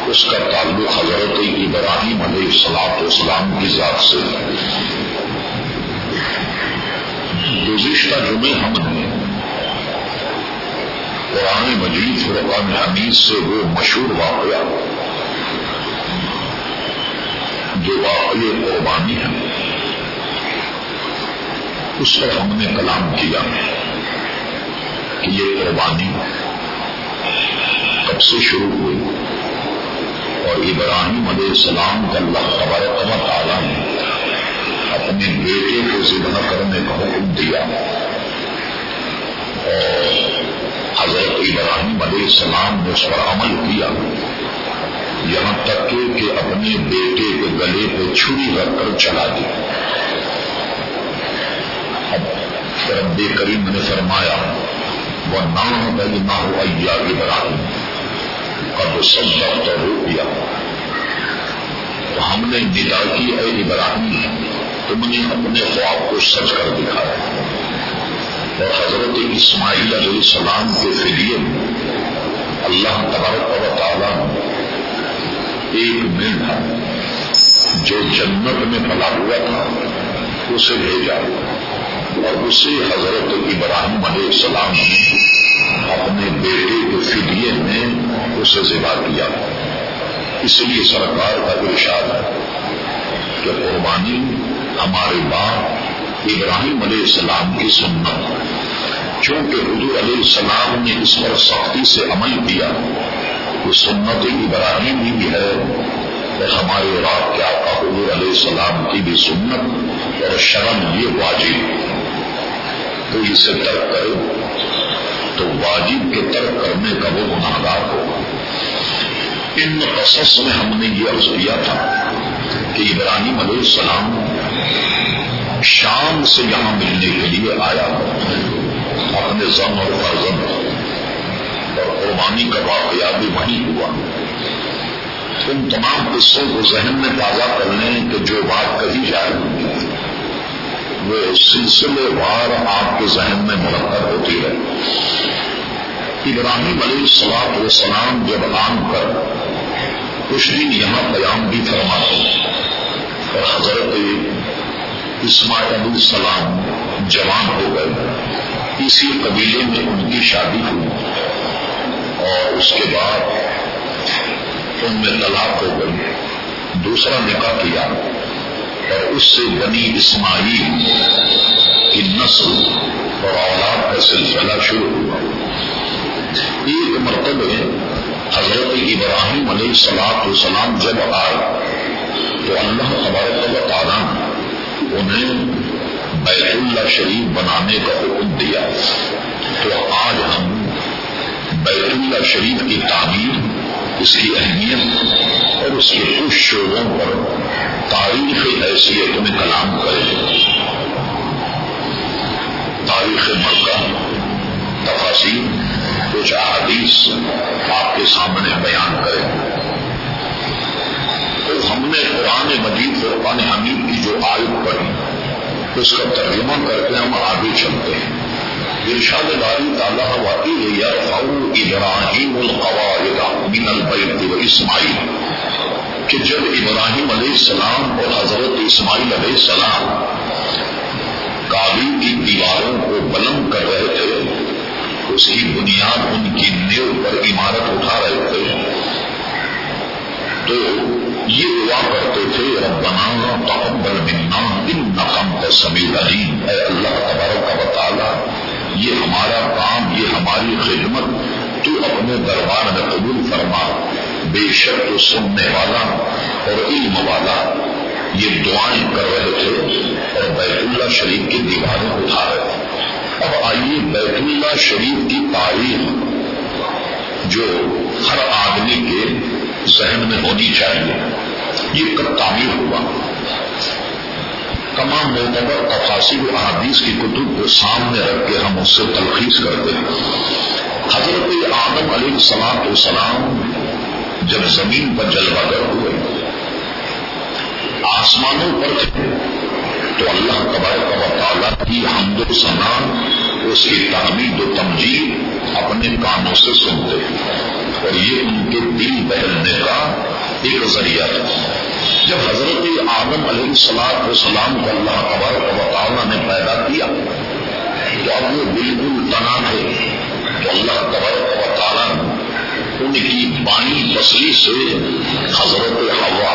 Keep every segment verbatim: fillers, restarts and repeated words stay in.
اس کا تعلق حضرت ابراہیم علیہ الصلوۃ والسلام کی ذات سے ہے۔ گزشتہ جمعے ہم نے قرآن مجید فرقان حمید سے وہ مشہور واقعہ جو واقعہ قربانی ہے اس پر ہم نے کلام کیا کہ یہ قربانی کب سے شروع ہوئی اور ابراہیم علیہ السلام کا اللہ تبارک و تعالیٰ نے اپنے بیٹے کو ذبح کرنے کا حکم دیا اور حضرت ابراہیم علیہ السلام نے اس پر عمل کیا یہاں تک کہ, کہ اپنے بیٹے کے گلے پہ چھری رکھ کر چلا دی۔ اب رب کریم نے فرمایا وَنَّعْمَ بَيْنَهُ أَيَّا إِبْرَاهِيمُ قَدْ صَدَّقْتَ الرُّؤْيَا، ہم نے ندا کی اے ابراہیم تم نے اپنے خواب کو سچ کر دکھایا۔ اور حضرت اسماعیل علیہ السلام کے فدیے میں اللہ تبارک و تعالیٰ نے ایک مینڈھا جو جنت میں پلا ہوا تھا اسے بھیجا اور اسے حضرت ابراہیم علیہ السلام نے اپنے بیٹے کے فدیے میں اسے ذبح کیا۔ اس لیے سرکار کا ارشاد ہے کہ قربانی ہمارے باپ ابراہیم علیہ السلام کی سنت ہے، چونکہ حضور علیہ السلام نے اس پر سختی سے عمل کیا، وہ سنت ابراہیم بھی ہے اور ہمارے رات کے آقا حضور علیہ السلام کی بھی سنت اور شرم یہ واجب، تو اسے ترک کرے تو واجب کے ترک کرنے کا وہ گناہگار ہوگا۔ ان قصص میں ہم نے یہ عرض کیا تھا کہ ابراہیم علیہ السلام شام سے یہاں ملنے کے لیے آیا اپنے زن اور فرزند، اور قربانی کا واقعہ بھی وہیں ہوا۔ ان تمام قصوں کو ذہن میں تازہ کر لیں کہ جو بات کہی جائے وہ سلسلے وار آپ کے ذہن میں مرتب ہوتی ہے۔ ابراہیم علیہ الصلوۃ والسلام جب آن کر کچھ دن یہاں قیام بھی فرماتے اور حضرت اسماعیل علیہ السلام جوان ہو گئے، اسی قبیلے میں ان کی شادی ہوئی اور اس کے بعد ان میں طلاق ہو گئی، دوسرا نکاح کیا اور اس سے بنی اسماعیل کی نسل اور اولاد کا سلسلہ شروع ہوا۔ ایک مرتبہ حضرت ابراہیم علیہ الصلوۃ والسلام جب آئے تو اللہ تبارک و تعالیٰ نے انہیں بیت اللہ شریف بنانے کا حکم دیا۔ تو آج ہم بیت اللہ شریف کی تعمیر، اس کی اہمیت اور اس کے کچھ شعبوں پر تاریخ حیثیت میں کلام کریں۔ تاریخ مکہ، تفاصیل، کچھ احادیث آپ کے سامنے بیان کریں۔ تو ہم نے قرآن مجید فرقان حمید کی جو آیت پڑھی اس کا ترجمہ کر کے ہم آگے چلتے ہیں۔ ارشاد باری تعالیٰ وَإِذْ يَرْفَعُ إِبْرَاهِيمُ الْقَوَاعِدَ مِنَ الْبَيْتِ وَإِسْمَاعِيلُ کہ جب ابراہیم علیہ السلام اور حضرت اسماعیل علیہ السلام کعبے کی دیواروں کو بلند کر رہے تھے، اس کی بنیاد ان کی نیو پر عمارت اٹھا رہے تھے، تو یہ دعا کرتے تھے ربنا تقبل منا انک انت السمیع العلیم، اے اللہ تبارک و تعالی یہ ہمارا کام، یہ ہماری خدمت تو اپنے دربار میں قبول فرما، بے شک تو سننے والا اور علم والا۔ یہ دعائیں کر رہے تھے اور بیت اللہ شریف کی دیواریں اٹھا رہے تھے۔ اب آئیے بیت اللہ شریف کی تاریخ جو ہر آدمی کے ذہن میں ہونی چاہیے، یہ کب تعمیر ہوا؟ تمام معتبر تفاسیر و احادیث کی کتب کو سامنے رکھ کے ہم اس سے تلخیص کرتے ہیں۔ حضرت آدم علیہ الصلوۃ والسلام جب زمین پر جلوہ گر ہوئے، آسمانوں پر تھے، تو اللہ تبارک و تعالیٰ کی حمد و ثنا، اس کی تحمید و تمجید اپنے کانوں سے سنتے اور یہ ان کے دل بہلنے کا ایک ذریعہ تھا۔ جب حضرت آدم علیہ الصلوۃ والسلام کو اللہ تبارک و تعالیٰ نے پیدا کیا تو اب وہ بالکل تنا تھے، تو اللہ تبارک و تعالیٰ نے ان کی بائیں پسلی سے حضرت حوا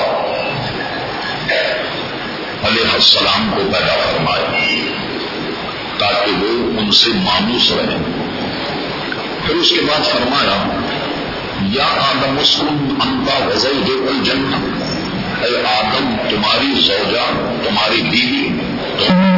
علیہ السلام کو پیدا فرمایا تاکہ وہ ان سے مانوس رہیں۔ پھر اس کے بعد فرمایا یا آدم اسکن انت وزوجک الجنہ، اے آدم تمہاری زوجہ تمہاری بیوی تم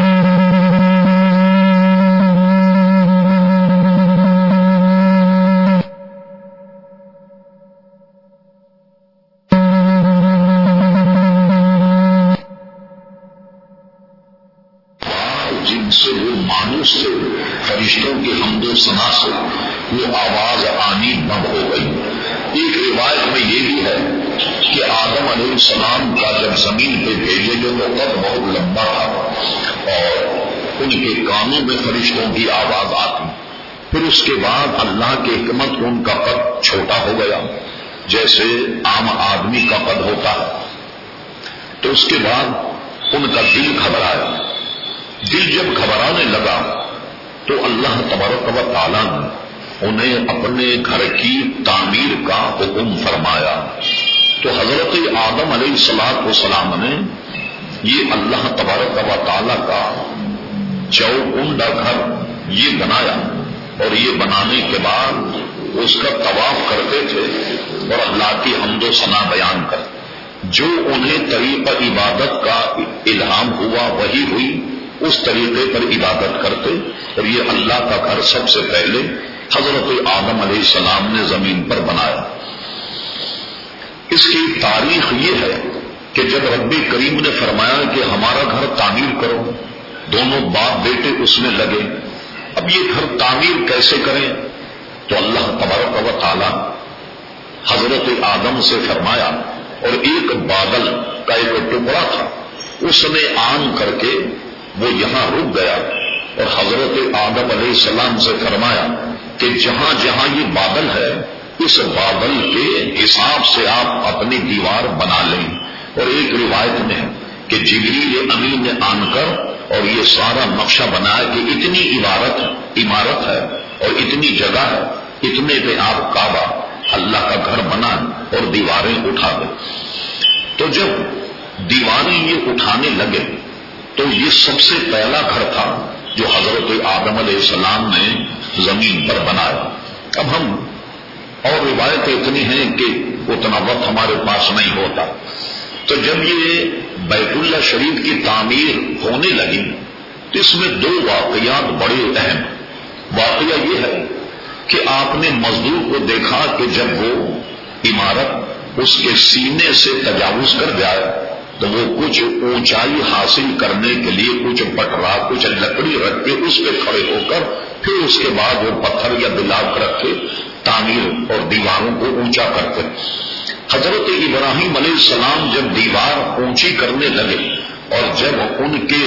سے فرشتوں کی حمد و ثنا سے وہ آواز آنی بند ہو گئی۔ ایک روایت میں یہ بھی ہے کہ آدم علیہ السلام کا جب زمین پہ بھیجے گئے تو قد بہت لمبا تھا اور ان کے کانوں میں فرشتوں کی آواز آتی، پھر اس کے بعد اللہ کے حکمت کو ان کا قد چھوٹا ہو گیا جیسے عام آدمی کا قد ہوتا ہے، تو اس کے بعد ان کا دل گھبرایا۔ دل جب گھبرانے لگا تو اللہ تبارک و تعالیٰ نے انہیں اپنے گھر کی تعمیر کا حکم فرمایا۔ تو حضرت آدم علیہ الصلوۃ والسلام نے یہ اللہ تبارک و تعالیٰ کا چوکونڈا گھر یہ بنایا اور یہ بنانے کے بعد اس کا طواف کرتے تھے اور اللہ کی حمد و ثنا بیان کرتے، جو انہیں طریقہ عبادت کا الہام ہوا وہی ہوئی، اس طریقے پر عبادت کرتے، اور یہ اللہ کا گھر سب سے پہلے حضرت آدم علیہ السلام نے زمین پر بنایا۔ اس کی تاریخ یہ ہے کہ جب رب کریم نے فرمایا کہ ہمارا گھر تعمیر کرو، دونوں باپ بیٹے اس میں لگے۔ اب یہ گھر تعمیر کیسے کریں؟ تو اللہ تبارک و تعالی حضرت آدم سے فرمایا، اور ایک بادل کا ایک ٹکڑا تھا، اس نے آن کر کے وہ یہاں رک گیا، اور حضرت آدم علیہ السلام سے فرمایا کہ جہاں جہاں یہ بادل ہے اس بادل کے حساب سے آپ اپنی دیوار بنا لیں۔ اور ایک روایت میں ہے کہ جبریل امین نے آن کر اور یہ سارا نقشہ بنایا کہ اتنی عمارت عمارت ہے اور اتنی جگہ ہے، اتنے پہ آپ کعبہ اللہ کا گھر بنا اور دیواریں اٹھا دیں۔ تو جب دیواریں یہ اٹھانے لگے تو یہ سب سے پہلا گھر تھا جو حضرت آدم علیہ السلام نے زمین پر بنایا۔ اب ہم اور روایتیں اتنی ہیں کہ اتنا وقت ہمارے پاس نہیں ہوتا، تو جب یہ بیت اللہ شریف کی تعمیر ہونے لگی تو اس میں دو واقعات بڑے اہم۔ واقعہ یہ ہے کہ آپ نے مزدور کو دیکھا کہ جب وہ عمارت اس کے سینے سے تجاوز کر جائے تو وہ کچھ اونچائی حاصل کرنے کے لیے کچھ پٹرا کچھ لکڑی رکھ کے اس پہ کھڑے ہو کر پھر اس کے بعد وہ پتھر یا بلاک رکھ کے تعمیر اور دیواروں کو اونچا کرتے۔ حضرت ابراہیم علیہ السلام جب دیوار اونچی کرنے لگے اور جب ان کے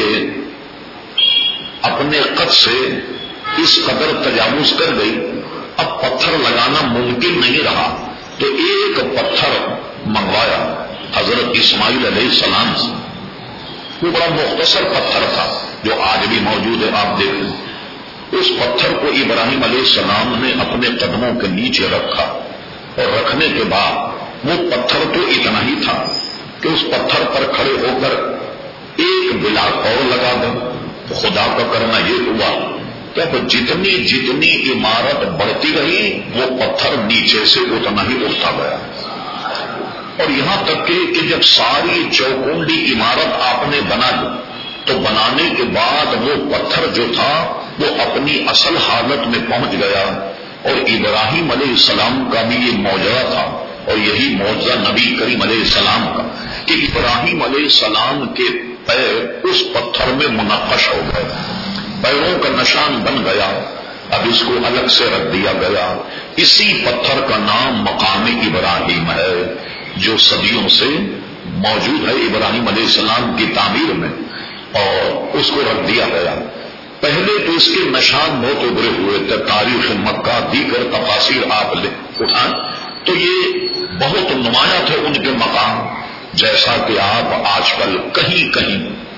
اپنے قد سے اس قدر تجاوز کر گئی، اب پتھر لگانا ممکن نہیں رہا، تو ایک پتھر منگوایا حضرت اسماعیل علیہ السلام سے۔ وہ بڑا مختصر پتھر تھا جو آج بھی موجود ہے، آپ دیکھیں۔ اس پتھر کو ابراہیم علیہ السلام نے اپنے قدموں کے نیچے رکھا، اور رکھنے کے بعد وہ پتھر تو اتنا ہی تھا کہ اس پتھر پر کھڑے ہو کر ایک بلاک اور لگا دیں۔ تو خدا کا کرنا یہ ہوا کہ اب جتنی جتنی عمارت بڑھتی رہی وہ پتھر نیچے سے اتنا ہی اٹھتا گیا، اور یہاں تک کہ, کہ جب ساری چوکونڈی عمارت آپ نے بنا لی تو بنانے کے بعد وہ پتھر جو تھا وہ اپنی اصل حالت میں پہنچ گیا، اور ابراہیم علیہ السلام کا بھی یہ معجزہ تھا، اور یہی معجزہ نبی کریم علیہ السلام کا کہ ابراہیم علیہ السلام کے پیر اس پتھر میں منقش ہو گئے، پیروں کا نشان بن گیا۔ اب اس کو الگ سے رکھ دیا گیا۔ اسی پتھر کا نام مقام ابراہیم ہے جو صدیوں سے موجود ہے ابراہیم علیہ السلام کی تعمیر میں، اور اس کو رکھ دیا گیا۔ پہلے تو اس کے نشان بہت ابھرے ہوئے تھے، تاریخ مکہ دیگر تفاسیر آپ لے اٹھائیں تو یہ بہت نمایاں تھے ان کے مقام، جیسا کہ آپ آج کل کہیں کہیں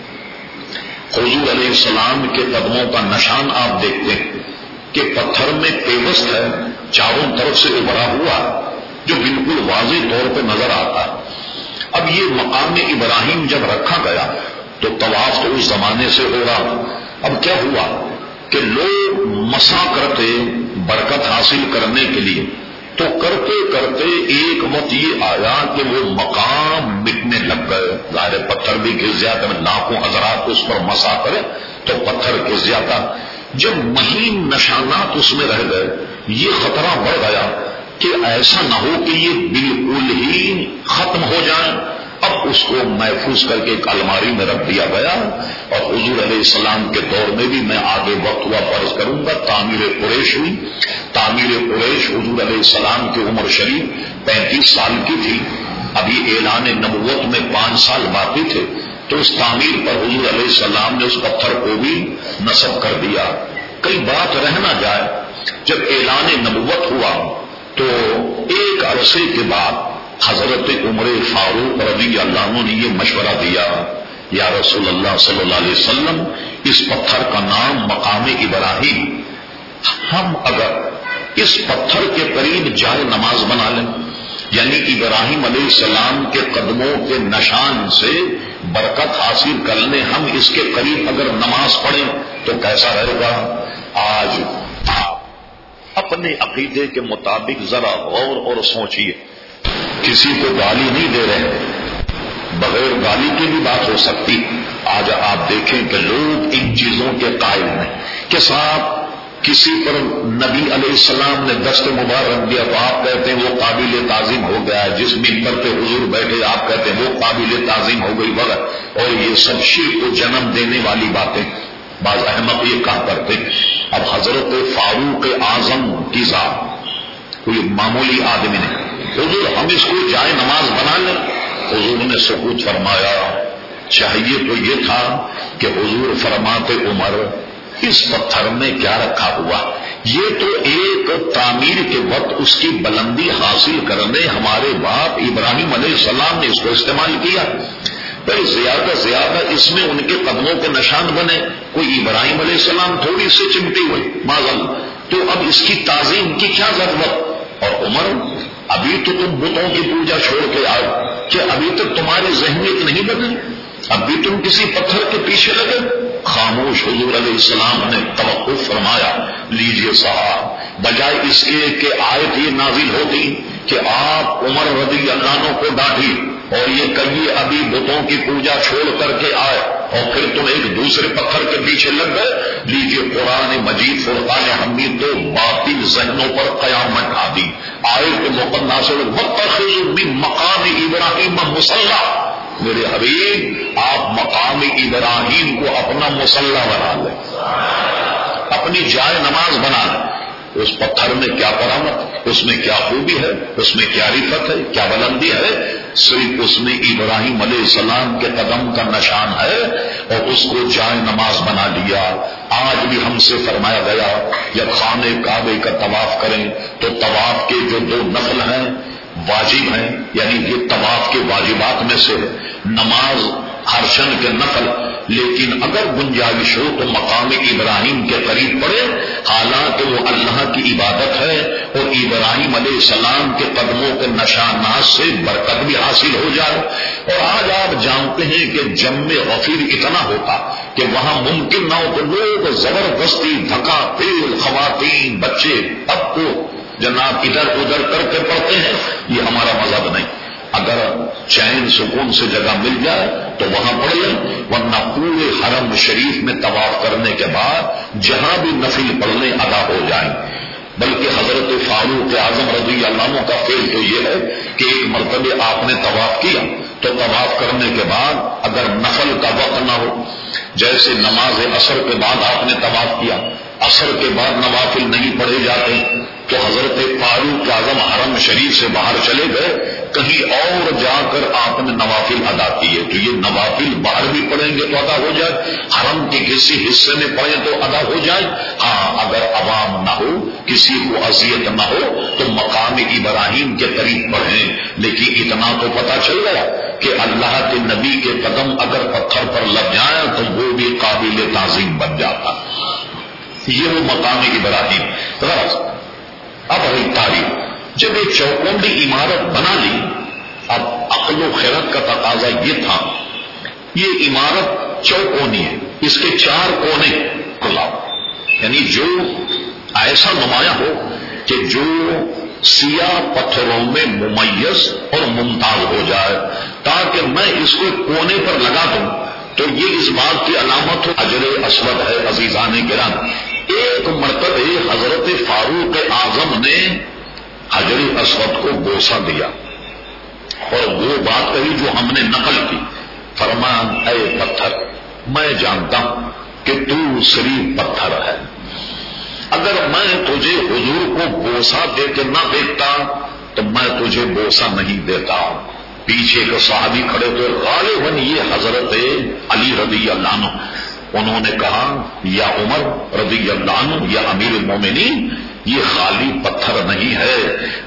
حضور علیہ السلام کے قدموں کا نشان آپ دیکھتے ہیں کہ پتھر میں پیوست ہے، چاروں طرف سے ابھرا ہوا جو بالکل واضح طور پہ نظر آتا ہے۔ اب یہ مقام ابراہیم جب رکھا گیا تو طواف تو اس زمانے سے ہو رہا، اب کیا ہوا کہ لوگ مسا کرتے برکت حاصل کرنے کے لیے، تو کرتے کرتے ایک وقت یہ آیا کہ وہ مقام مٹنے لگ گئے، ظاہر پتھر بھی گر جاتا، لاکھوں حضرات اس پر مسا کرے تو پتھر گر جاتا، جب مہین نشانات اس میں رہ گئے یہ خطرہ بڑھ گیا کہ ایسا نہ ہو کہ یہ بالکل ہی ختم ہو جائے۔ اب اس کو محفوظ کر کے ایک الماری میں رکھ دیا گیا، اور حضور علیہ السلام کے دور میں بھی میں آگے وقت ہوا فرض کروں گا تعمیر قریش ہوئی۔ تعمیر قریش حضور علیہ السلام کی عمر شریف پینتیس سال کی تھی، ابھی اعلان نبوت میں پانچ سال باقی تھے، تو اس تعمیر پر حضور علیہ السلام نے اس پتھر کو بھی نصب کر دیا۔ کئی بات رہ نہ جائے، جب اعلان نبوت ہوا تو ایک عرصے کے بعد حضرت عمر فاروق رضی اللہ عنہ نے یہ مشورہ دیا، یا رسول اللہ صلی اللہ علیہ وسلم، اس پتھر کا نام مقام ابراہیم، ہم اگر اس پتھر کے قریب جائے نماز بنا لیں، یعنی ابراہیم علیہ السلام کے قدموں کے نشان سے برکت حاصل کر لیں، ہم اس کے قریب اگر نماز پڑھیں تو کیسا رہے گا؟ آج آپ اپنے عقیدے کے مطابق ذرا غور اور سوچیے، کسی کو گالی نہیں دے رہے، بغیر گالی کی بھی بات ہو سکتی۔ آج آپ دیکھیں کہ لوگ ان چیزوں کے قائل ہیں کہ صاحب کسی پر نبی علیہ السلام نے دست مبارک دیا تو آپ کہتے ہیں وہ قابل تعظیم ہو گیا ہے، جس منبر پہ حضور بیٹھے آپ کہتے ہیں وہ قابل تعظیم ہو گئی وغیرہ، اور یہ سب شرک کو جنم دینے والی باتیں بعض احمق یہ کہا کرتے۔ اب حضرت فاروق اعظم کی ذات کوئی معمولی آدمی نہیں، حضور ہم اس کو جائے نماز بنا لیں، حضور نے سکوت فرمایا۔ چاہیے تو یہ تھا کہ حضور فرماتے عمر اس پتھر میں کیا رکھا ہوا، یہ تو ایک تعمیر کے وقت اس کی بلندی حاصل کرنے ہمارے باپ ابراہیم علیہ السلام نے اس کو استعمال کیا، پھر زیادہ زیادہ اس میں ان کے قدموں کے نشان بنے، کوئی ابراہیم علیہ السلام تھوڑی سی چمٹی ہوئی معذل، تو اب اس کی تعظیم کی کیا ضرورت؟ اور عمر ابھی تو تم بتوں کی پوجا چھوڑ کے آؤ، کہ ابھی تک تمہاری ذہنیت نہیں بدلی، اب بھی تم کسی پتھر کے پیچھے لگے؟ خاموش۔ حضور علیہ السلام نے توقف فرمایا، لیجئے صاحب، بجائے اس کے کہ آیت یہ نازل ہوتی کہ آپ عمر رضی اللہ عنہ کو ڈانٹی اور یہ کہیے ابھی بتوں کی پوجا چھوڑ کر کے آئے اور پھر تم ایک دوسرے پتھر کے پیچھے لگ گئے، لیجئے قرآن مجید فرقان حمید تو باطل ذہنوں پر قیامت ڈھا دی۔ آیت مقدسہ سے وَاتَّخِذُوا مِن مَّقَامِ إِبْرَاهِيمَ مُصَلًّى، میرے حبیب آپ مقام ابراہیم کو اپنا مصلی بنا لیں، اپنی جائے نماز بنا لیں۔ اس پتھر میں کیا کرامت، اس میں کیا خوبی ہے، اس میں کیا رفت ہے، کیا بلندی ہے؟ صرف اس میں ابراہیم علیہ السلام کے قدم کا نشان ہے اور اس کو جائے نماز بنا لیا۔ آج بھی ہم سے فرمایا گیا جب خانہ کعبے کا طواف کریں تو طواف کے جو دو نفل ہیں واجب ہیں، یعنی یہ طواف کے واجبات میں سے نماز ہر شن کے نفل، لیکن اگر گنجائش ہو تو مقام ابراہیم کے قریب پڑے، حالانکہ وہ اللہ کی عبادت ہے اور ابراہیم علیہ السلام کے قدموں کے نشانات سے برکت بھی حاصل ہو جائے۔ اور آج آپ جانتے ہیں کہ جم غفیر اتنا ہوتا کہ وہاں ممکن نہ ہو تو لوگ زبردستی دھکا تیل، خواتین، بچے اب کو جناب ادھر ادھر کر کے پڑھتے ہیں، یہ ہمارا مذہب نہیں۔ اگر چین سکون سے جگہ مل جائے تو وہاں پڑھ لیں، ورنہ پورے حرم شریف میں طواف کرنے کے بعد جہاں بھی نفل پڑھنے ادا ہو جائیں۔ بلکہ حضرت فاروق اعظم رضی اللہ عنہ کا فعل تو یہ ہے کہ ایک مرتبہ آپ نے طواف کیا تو طواف کرنے کے بعد اگر نفل کا وقت نہ ہو، جیسے نماز عصر کے بعد آپ نے طواف کیا، عصر کے بعد نوافل نہیں پڑھے جاتے، تو حضرت فاروق اعظم حرم شریف سے باہر چلے گئے، کہیں اور جا کر آپ نے نوافل ادا کیے تو یہ نوافل باہر بھی پڑھیں گے تو ادا ہو جائے، حرم کے کسی حصے میں پڑھیں تو ادا ہو جائے۔ ہاں اگر عوام نہ ہو، کسی کو اذیت نہ ہو تو مقام ابراہیم کے قریب پڑھیں، لیکن اتنا تو پتہ چل گیا کہ اللہ کے نبی کے قدم اگر پتھر پر لگ جائیں تو وہ بھی قابل تعظیم بن جاتا۔ یہ وہ مقام ابراہیم۔ غرض اب رہی تاریخ، جب ایک چوکونڈی عمارت بنا لی، اب عقل و خیرت کا تقاضا یہ تھا، یہ عمارت چوکونی ہے، اس کے چار کونے کھلا، یعنی جو ایسا نمایاں ہو کہ جو سیاہ پتھروں میں ممیز اور ممتاز ہو جائے، تاکہ میں اس کو کونے پر لگا دوں تو یہ اس بات کی علامت ہو حجر اسود ہے۔ عزیزان گرامی، ایک مرتبہ حضرت فاروق اعظم نے حجر اسود کو بوسہ دیا اور وہ بات کہی جو ہم نے نقل کی، فرمان اے پتھر، میں جانتا ہوں کہ تو صرف پتھر ہے، اگر میں تجھے حضور کو بوسہ دے کے نہ دیکھتا تو میں تجھے بوسہ نہیں دیتا۔ پیچھے کے صحابی کھڑے تھے، غالباً یہ حضرت علی رضی اللہ عنہ، انہوں نے کہا یا عمر رضی اللہ عنہ یا امیر المومنین، یہ خالی پتھر نہیں ہے،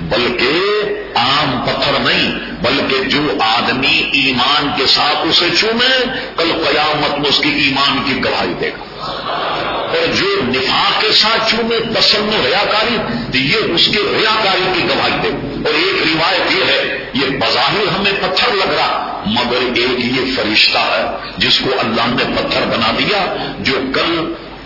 بلکہ عام پتھر نہیں، بلکہ جو آدمی ایمان کے ساتھ اسے چومے کل قیامت میں اس کی ایمان کی گواہی دے گا، اور جو نفاق کے ساتھ چومے تسن ریاکاری، یہ اس کے ریاکاری کی گواہی دے گا۔ اور ایک روایت یہ ہے، یہ بظاہر ہمیں پتھر لگ رہا مگر ایک یہ فرشتہ ہے جس کو اللہ نے پتھر بنا دیا، جو کل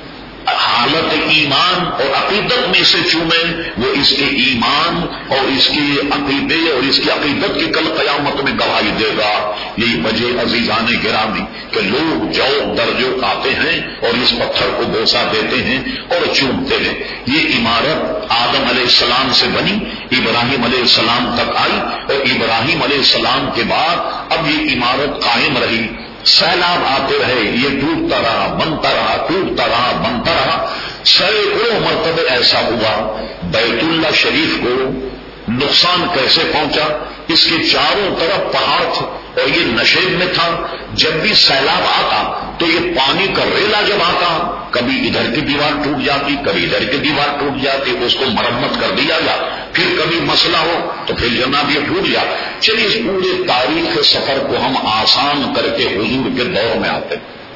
حالت ایمان اور عقیدت میں سے چومے وہ اس کے ایمان اور اس کے عقیدے اور اس کی عقیدت کی کل قیامت میں گواہی دے گا۔ یہی وجہ عزیزان گرامی کہ لوگ جو درجوں آتے ہیں اور اس پتھر کو بوسہ دیتے ہیں اور چومتے ہیں۔ یہ عمارت آدم علیہ السلام سے بنی، ابراہیم علیہ السلام تک آئی، اور ابراہیم علیہ السلام کے بعد اب یہ عمارت قائم رہی۔ سیلاب آتے رہے، یہ ٹوٹتا رہا، بنتا رہا، ٹوٹتا رہا، بنتا رہا۔ سینکڑوں مرتبہ ایسا ہوا، بیت اللہ شریف کو نقصان کیسے پہنچا؟ اس کے چاروں طرف پہاڑ تھے اور یہ نشیب میں تھا، جب بھی سیلاب آتا تو یہ پانی کا ریلا جب آتا، کبھی ادھر کی دیوار ٹوٹ جاتی، کبھی ادھر کی دیوار ٹوٹ جاتی، اس کو مرمت کر دیا جا، پھر کبھی مسئلہ ہو تو پھر جناب یہ ٹوٹ جا۔ چلیے اس پورے تاریخ سفر کو ہم آسان کر کے حضور کے دور میں آتے۔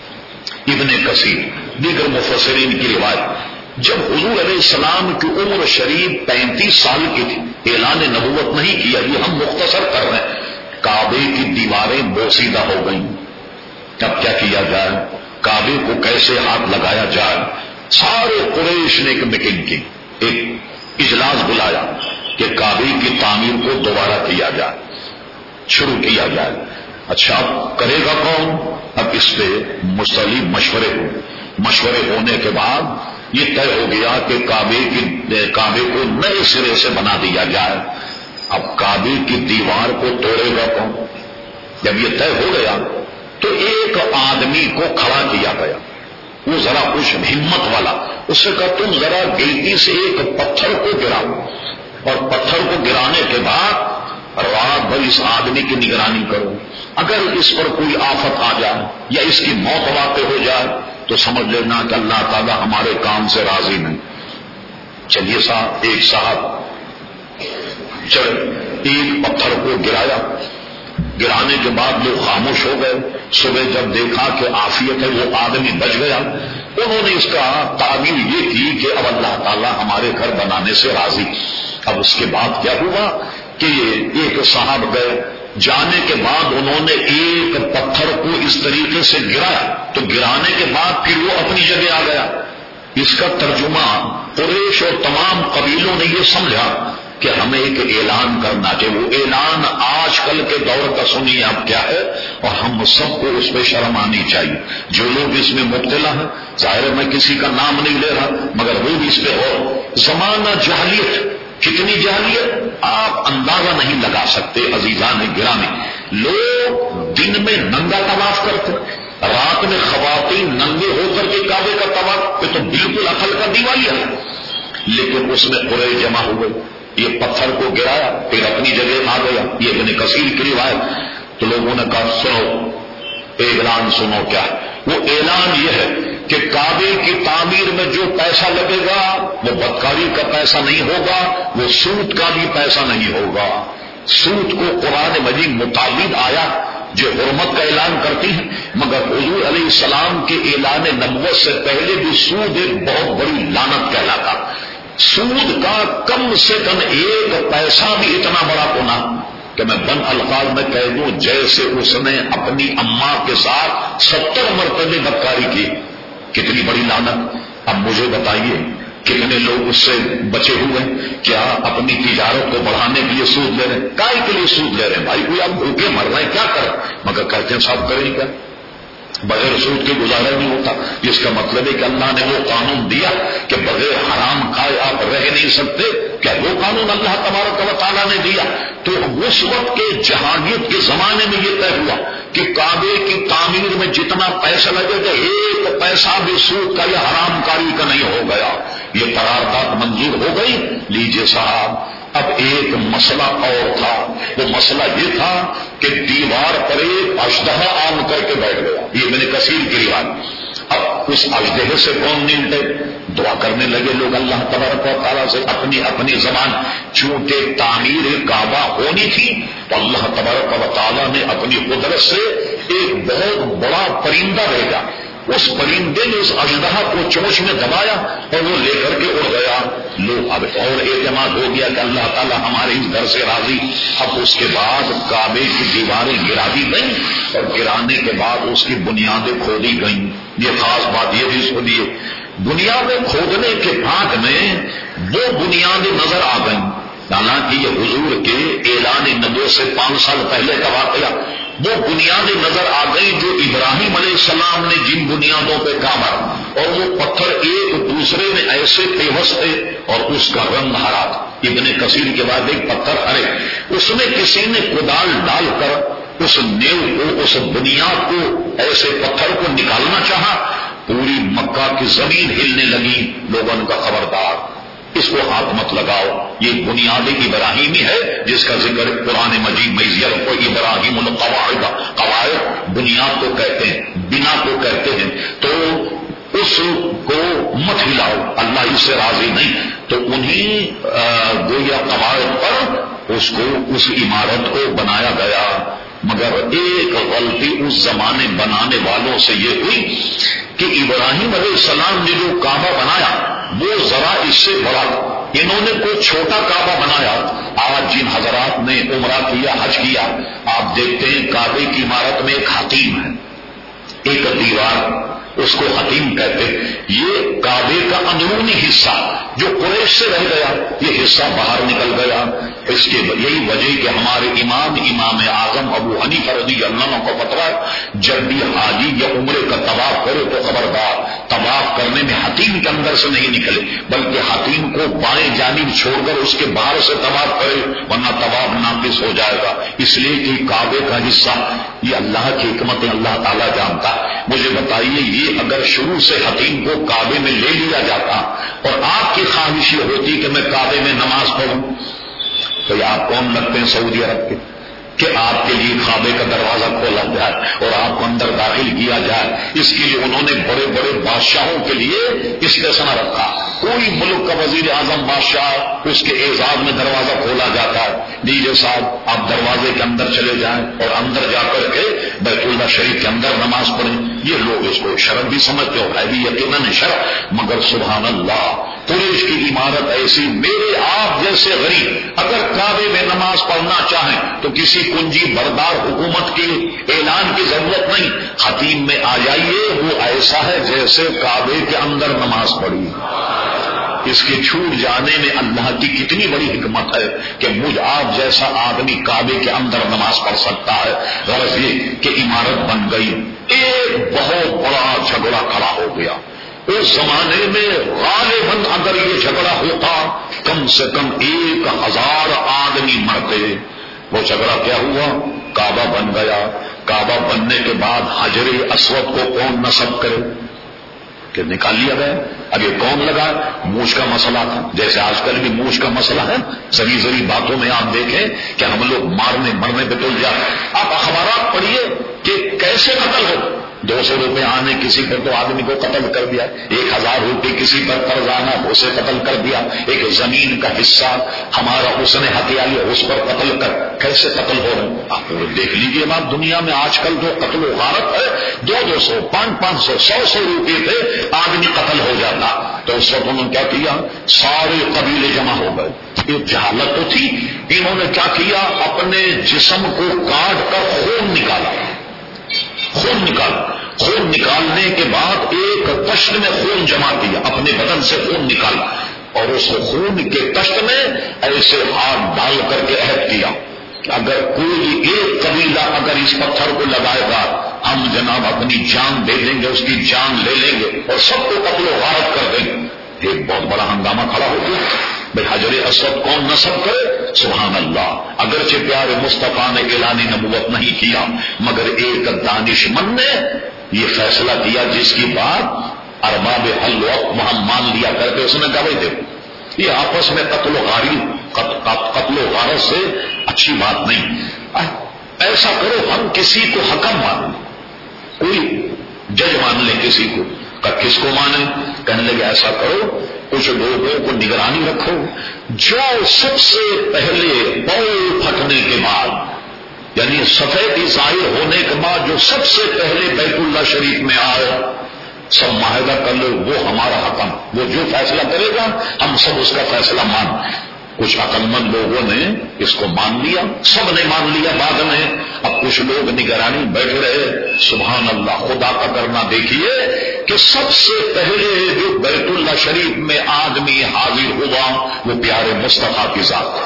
ابن کثیر دیگر مفسرین کی روایت، جب حضور علیہ السلام کی عمر شریف پینتیس سال کی تھی، اعلان نبوت نہیں کیا، یہ ہم مختصر کر رہے ہیں، کعبے کی دیواریں بوسیدہ ہو گئیں۔ اب کیا کیا جائے، کعبے کو کیسے ہاتھ لگایا جائے؟ سارے قریش نے ایک میٹنگ کی، ایک اجلاس بلایا کہ کعبے کی تعمیر کو دوبارہ کیا جائے، شروع کیا جائے۔ اچھا اب کرے گا کون؟ اب اس پہ مختلف مشورے ہو، مشورے ہونے کے بعد یہ طے ہو گیا کہ کعبے کی کعبے کو نئے سرے سے بنا دیا جائے۔ اب کعبے کی دیوار کو توڑے گا کون؟ جب یہ طے ہو گیا تو ایک آدمی کو کھڑا کیا گیا، وہ ذرا کچھ ہمت والا، اس سے کہا تم ذرا گلتی سے ایک پتھر کو گراؤ، اور پتھر کو گرانے کے بعد رات بھر اس آدمی کی نگرانی کرو، اگر اس پر کوئی آفت آ جائے یا اس کی موت واقع ہو جائے تو سمجھ لینا کہ اللہ تعالیٰ ہمارے کام سے راضی نہیں۔ چلیے صاحب، ایک صاحب چل ایک پتھر کو گرایا، گرانے کے بعد لوگ خاموش ہو گئے۔ صبح جب دیکھا کہ عافیت ہے، وہ آدمی بچ گیا، انہوں نے اس کا تعبیر یہ کی کہ اب اللہ تعالیٰ ہمارے گھر بنانے سے راضی۔ اب اس کے بعد کیا ہوا کہ ایک صاحب گئے، جانے کے بعد انہوں نے ایک پتھر کو اس طریقے سے گرایا تو گرانے کے بعد پھر وہ اپنی جگہ آ گیا۔ اس کا ترجمہ قریش اور تمام قبیلوں نے یہ سمجھا کہ ہمیں ایک اعلان کرنا چاہیے۔ وہ اعلان آج کل کے دور کا سنیے اب کیا ہے، اور ہم سب کو اس پہ شرم آنی چاہیے۔ جو لوگ اس میں مبتلا ہیں، ظاہر میں کسی کا نام نہیں لے رہا مگر وہ بھی اس پہ ہو، زمانہ جہلیت، کتنی جہلیت آپ اندازہ نہیں لگا سکتے۔ عزیزان گرامی، لوگ دن میں ننگا طواف کرتے، رات میں خواتین ننگے ہو کر کے کعبے کا طواف، یہ تو بالکل عقل کا دیوالیہ ہے۔ لیکن اس میں قریش جمع ہو گئے، یہ پتھر کو گرایا پھر اپنی جگہ آ گیا. یہ ابن کثیر کی روایت. تو لوگوں نے کہا سنو اعلان سنو. کیا وہ اعلان یہ ہے کہ کعبے کی تعمیر میں جو پیسہ لگے گا وہ بدکاری کا پیسہ نہیں ہوگا, وہ سود کا بھی پیسہ نہیں ہوگا. سود کو قرآن مجید متعلق آیا جو حرمت کا اعلان کرتی ہے, مگر حضور علیہ السلام کے اعلان نبوت سے پہلے بھی سود ایک بہت بڑی لعنت کہلاتا. سود کا کم سے کم ایک پیسہ بھی اتنا بڑا ہونا کہ میں بند الفاظ میں کہہ دوں جیسے اس نے اپنی اماں کے ساتھ ستر مرتبے بدکاری کی. کتنی بڑی لعنت. اب مجھے بتائیے کتنے لوگ اس سے بچے ہوئے, کیا اپنی تجارت کو بڑھانے کے لیے سود لے رہے ہیں؟ کائی کے لیے سود لے رہے ہیں؟ بھائی کوئی آپ بھوکے مر رہے ہیں کیا کر, مگر کہتے ہیں صاحب کریں کیا, بغیر سود کے گزارا نہیں ہوتا. جس کا مطلب ہے کہ اللہ نے وہ قانون دیا کہ بغیر حرام کھائے آپ رہ نہیں سکتے. کیا وہ قانون اللہ تبارک و تعالیٰ نے دیا؟ تو اس وقت کے جہانگیر کے زمانے میں یہ طے ہوا کہ کعبے کی تعمیر میں جتنا پیسہ لگے گا ایک پیسہ بھی سود کا یا حرام کاری کا نہیں ہو گیا. یہ قرارداد منظور ہو گئی. لیجئے صاحب اب ایک مسئلہ اور تھا. وہ مسئلہ یہ تھا کہ دیوار پر ایک اژدہا عام کر کے بیٹھ گیا. یہ میں نے کثیر کی روایت. اب اس اژدہے سے کون نمٹے؟ دعا کرنے لگے لوگ اللہ تبارک و تعالیٰ سے اپنی اپنی زبان. چونکہ تعمیر کعبہ ہونی تھی تو اللہ تبارک و تعالیٰ نے اپنی قدرت سے ایک بہت بڑا پرندہ بھیجا. اس پرندے نے اس اژدہا کو چونچ میں دبایا اور وہ لے کر کے اڑ گیا. لوگ اب اور اعتماد ہو گیا کہ اللہ تعالیٰ ہمارے اس گھر سے راضی. اب اس کے بعد کعبے کی دیواریں گرا دی گئیں اور گرانے کے بعد اس کی بنیادیں کھودی گئیں. یہ خاص بات یہ بھی سنیے, بنیادیں کھودنے کے بعد میں وہ بنیادیں نظر آ گئیں. حالانکہ یہ حضور کے اعلان نبوت سے پانچ سال پہلے کا واقعہ. وہ بنیادیں نظر آ گئی جو ابراہیم علیہ السلام نے جن بنیادوں پہ کعبہ, اور وہ پتھر ایک دوسرے میں ایسے پیوست تھے اور اس کا رنگ ہرا تھا. ابن کثیر کے بعد ایک پتھر ہرے, اس میں کسی نے کدال ڈال کر اس نیو کو, اس بنیاد کو, ایسے پتھر کو نکالنا چاہا. پوری مکہ کی زمین ہلنے لگی. لوگوں کا خبردار اس کو ہاتھ مت لگاؤ, یہ بنیاد ابراہیمی ہے جس کا ذکر قرآن مجید میں کو ابراہیم القواعد, قواعد بنیاد کو کہتے ہیں, بنا کو کہتے ہیں. تو اس کو مت ہلاؤ, اللہ اس سے راضی نہیں. تو انہی گویا قواعد پر اس کو اس عمارت کو بنایا گیا. مگر ایک غلطی اس زمانے بنانے والوں سے یہ ہوئی کہ ابراہیم علیہ السلام نے جو کعبہ بنایا وہ ذرا اس سے بڑا, انہوں نے کوئی چھوٹا کعبہ بنایا. آج جن حضرات نے عمرہ کیا, حج کیا, آپ دیکھتے ہیں کعبے کی عمارت میں ایک حتیم ہے, ایک دیوار, اس کو حتیم کہتے ہیں. یہ کعبے کا اندرونی حصہ جو قریش سے رہ گیا, یہ حصہ باہر نکل گیا. اس کے یہی وجہ کہ ہمارے امام امام اعظم ابو حنیفہ رضی اللہ عنہ کو فتویٰ ہے جب بھی حاجی یا عمرے کا طواف کرے تو خبردار طواف کرنے میں حتیم کے اندر سے نہیں نکلے, بلکہ حتیم کو بائیں جانب چھوڑ کر اس کے باہر سے طواف کرے, ورنہ طواف ناقص ہو جائے گا. اس لیے کہ کعبے کا حصہ یہ اللہ کی حکمت اللہ تعالیٰ جانتا. مجھے بتائیے یہ اگر شروع سے حتیم کو کعبے میں لے لیا جاتا اور آپ کی خواہش یہ ہوتی کہ میں کعبے میں نماز پڑھوں, تو یہ آپ کون لگتے ہیں سعودی عرب کے کہ آپ کے لیے کعبے کا دروازہ کھولا جائے اور آپ کو اندر داخل کیا جائے. اس کے لیے انہوں نے بڑے بڑے بادشاہوں کے لیے اسٹیشن رکھا. کوئی ملک کا وزیر اعظم بادشاہ اس کے اعزاز میں دروازہ کھولا جاتا ہے, دیجیے صاحب آپ دروازے کے اندر چلے جائیں اور اندر جا کر کے بیت اللہ شریف کے اندر نماز پڑھیں. یہ لوگ اس کو شرم بھی سمجھتے ہو, ہے بھی یقیناً شرم, مگر سبحان اللہ قریش کی عمارت ایسی. میرے آپ جیسے غریب اگر کعبے میں نماز پڑھنا چاہیں تو کسی کنجی بردار حکومت کے اعلان کی ضرورت نہیں, حتیم میں آ جائیے, وہ ایسا ہے جیسے کعبے کے اندر نماز پڑھی. اس کے چھوٹ جانے میں اللہ کی کتنی بڑی حکمت ہے کہ مجھ آپ جیسا آدمی کعبے کے اندر نماز پڑھ سکتا ہے. غرض یہ کہ عمارت بن گئی, ایک بہت بڑا جھگڑا کھڑا ہو گیا. اس زمانے میں غالباً اگر یہ جھگڑا ہوتا کم سے کم ایک ہزار آدمی مرتے. وہ جھگڑا کیا ہوا؟ کعبہ بن گیا. کعبہ بننے کے بعد حجر اسود کو کون نصب کرے کہ نکال لیا گیا. اب یہ کون لگا؟ موچ کا مسئلہ تھا، جیسے آج کل بھی موچ کا مسئلہ ہے. ذری ذری باتوں میں آپ دیکھیں کہ ہم لوگ مارنے مرنے پہ تل جاتے. آپ اخبارات پڑھیے کہ کیسے قتل ہو. دو سو روپے آنے کسی پر تو آدمی کو قتل کر دیا، ایک ہزار روپے کسی پر قرض آنا اسے قتل کر دیا، ایک زمین کا حصہ ہمارا اس نے ہتھیا لیا اس پر قتل کر. کیسے قتل ہو رہے ہیں آپ دیکھ لیجیے. آپ دنیا میں آج کل جو قتل و غارت ہے، دو دو سو پانچ پانچ سو سو سو روپے پہ آدمی قتل ہو جاتا. تو اس وقت انہوں نے کیا کیا؟ سارے قبیلے جمع ہو گئے. ایک جہالت تو تھی، انہوں نے کیا کیا؟ اپنے جسم کو کاٹ کر خون نکالا. خون نکال خون نکالنے کے بعد ایک تشت میں خون جمع کیا، اپنے بدن سے خون نکالا اور اس خون کے تشت میں ایسے ہاتھ ڈال کر کے عہد کیا کہ اگر کوئی ایک قبیلہ اگر اس پتھر کو لگائے گا ہم جناب اپنی جان دے دیں گے، اس کی جان لے لیں گے اور سب کو قتل و غارت کر دیں گے. ایک بہت بڑا ہنگامہ کھڑا ہو گیا. بھائی حجر اسود کون نصب کرے؟ سبحان اللہ. اگرچہ پیارے مصطفیٰ نے اعلان نبوت نہیں کیا مگر ایک دانش مند نے یہ فیصلہ کیا جس کی بات ارباب حل وقت وہاں مان لیا کرتے. اس نے کہا بھائی دیکھو یہ آپس میں قتل و غاری قتل و غارت سے اچھی بات نہیں. ایسا کرو ہم کسی کو حکم مان لیں، کوئی جج مان لیں کسی کو. کس کو مانے؟ کہنے لگے ایسا کرو کچھ لوگوں کو نگرانی رکھو جو سب سے پہلے بول پھٹنے کے بعد یعنی سفید ظاہر ہونے کے بعد جو سب سے پہلے بیت اللہ شریف میں آئے سب معاہدہ کر لو وہ ہمارا حکم، وہ جو فیصلہ کرے گا ہم سب اس کا فیصلہ مان. کچھ عقل مند لوگوں نے اس کو مان لیا، سب نے مان لیا بعد میں. اب کچھ لوگ نگرانی بیٹھ رہے. سبحان اللہ. خدا کا کرنا دیکھیے کہ سب سے پہلے جو بیت اللہ شریف میں آدمی حاضر ہوا وہ پیارے مصطفیٰ کی ذات.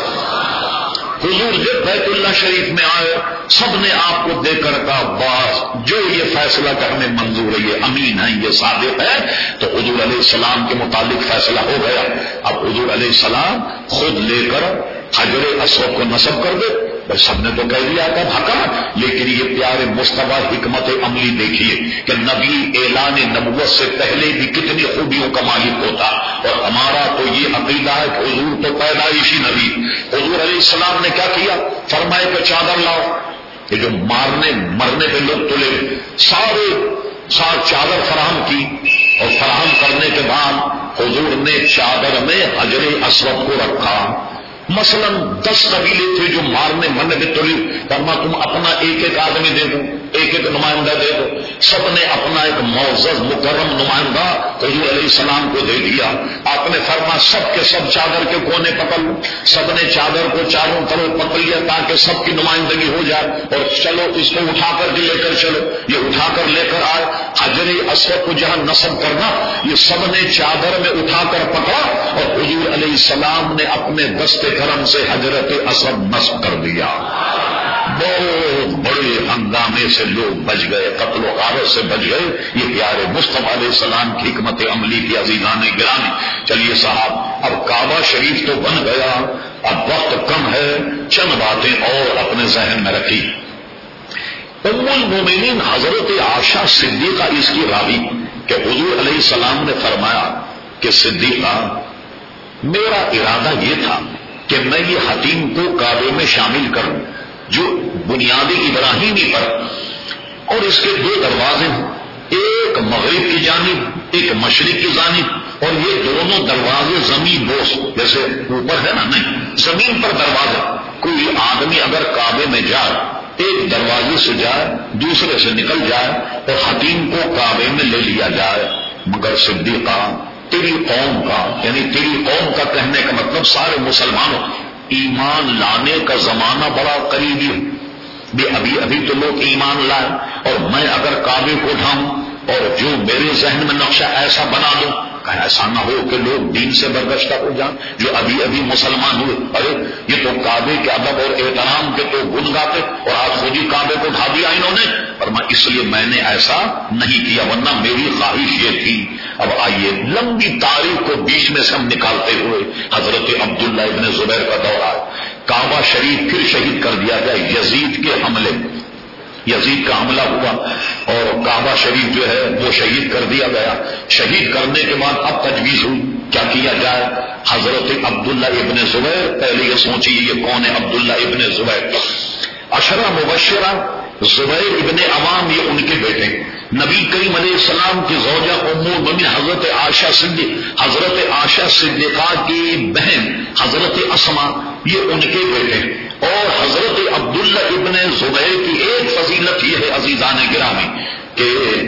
حضور جب بیت اللہ شریف میں آئے سب نے آپ کو دیکھ کر کہا بس جو یہ فیصلہ کرنے منظور ہے، یہ امین ہے، یہ صادق ہے. تو حضور علیہ السلام کے متعلق فیصلہ ہو گیا. اب حضور علیہ السلام خود لے کر حجر اسود کو نصب کر دے. سب نے تو کہہ دیا تھا حکم، لیکن یہ پیارے مصطفیٰ حکمت عملی دیکھیے کہ نبی اعلان نبوت سے پہلے بھی کتنی خوبیوں کا مالک ہوتا. اور ہمارا تو یہ عقیدہ ہے کہ حضور تو پیدائشی نبی. حضور علیہ السلام نے کیا کیا؟ فرمائے کہ چادر لاؤ. یہ جو مارنے مرنے پہ لوگ تلے سارے ساتھ چادر فراہم کی اور فراہم کرنے کے بعد حضور نے چادر میں حجر اسود کو رکھا. مثلا دس قبیلے تھے جو مارنے مرنے پہ تلی. فرما تم اپنا ایک ایک آدمی دے دو، ایک ایک نمائندہ دے دو. سب نے اپنا ایک معزز مکرم نمائندہ حضور علیہ السلام کو دے دیا. آپ نے فرما سب کے سب چادر کے کونے پکڑ لو. سب نے چادر کو چاروں طرف پکڑ لیا تاکہ سب کی نمائندگی ہو جائے اور چلو اس کو اٹھا کر کے لے کر چلو. یہ اٹھا کر لے کر آئے. حجر اسود کو جہاں نصب کرنا یہ سب نے چادر میں اٹھا کر پکڑا اور حضور علیہ السلام نے اپنے دستے کرم سے حجرت اسود نصب کر دیا. بہت بڑے ہنگامے سے لوگ بچ گئے، قتل و غارت سے بچ گئے. یہ پیارے مصطفیٰ علیہ السلام کی حکمت عملی کی عزیزان گرامی. چلیے صاحب اب کعبہ شریف تو بن گیا، اب وقت کم ہے، چند باتیں اور اپنے ذہن میں رکھی. ام المومنین حضرت عائشہ صدیقہ اس کی راوی کہ حضور علیہ السلام نے فرمایا کہ صدیقہ میرا ارادہ یہ تھا کہ میں یہ حتیم کو کعبے میں شامل کروں جو بنیادی ابراہیمی پر اور اس کے دو دروازے ہیں، ایک مغرب کی جانب ایک مشرق کی جانب اور یہ دونوں دروازے زمین بوس جیسے اوپر ہے نا، نہیں زمین پر دروازے. کوئی آدمی اگر کعبے میں جائے ایک دروازے سے جائے دوسرے سے نکل جائے اور حتیم کو کعبے میں لے لیا جائے. مگر صدیقہ تیری قوم کا یعنی تیری قوم کا کہنے کا مطلب سارے مسلمانوں ایمان لانے کا زمانہ بڑا قریبی ہے. بھی ابھی ابھی تو لوگ ایمان لائے اور میں اگر کعبے کو ڈھاؤں اور جو میرے ذہن میں نقشہ ایسا بنا دوں کہ ایسا نہ ہو کہ لوگ دین سے برگشتہ ہو جائیں جو ابھی ابھی مسلمان ہوئے. ارے یہ تو کعبے کے ادب اور احترام کے تو گن گاتے اور آج خود ہی کعبے کو ڈھا دیا انہوں نے. اور میں اس لیے میں نے ایسا نہیں کیا ورنہ میری خواہش یہ تھی. اب آئیے لمبی تاریخ کو بیچ میں سے ہم نکالتے ہوئے حضرت عبداللہ ابن زبیر کا دور آیا. کعبہ شریف پھر شہید کر دیا گیا یزید کے حملے میں. یزید کا حملہ ہوا اور کعبہ شریف جو ہے وہ شہید کر دیا گیا. شہید کرنے کے بعد اب تجویز ہوئی کیا کیا جائے. حضرت عبداللہ ابن زبیر، پہلے یہ سوچیے یہ کون ہے عبداللہ ابن زبیر؟ عشرہ مبشرہ زبیر ابن عوام یہ ان کے بیٹے. نبی کریم علیہ السلام کی زوجہ ام المؤمنین حضرت عائشہ صدیق حضرت عائشہ صدیقہ کی بہن حضرت اسما یہ ان کے بیٹے. اور حضرت عبداللہ ابن زبیر کی ایک فضیلت یہ ہے عزیزان گرامی کہ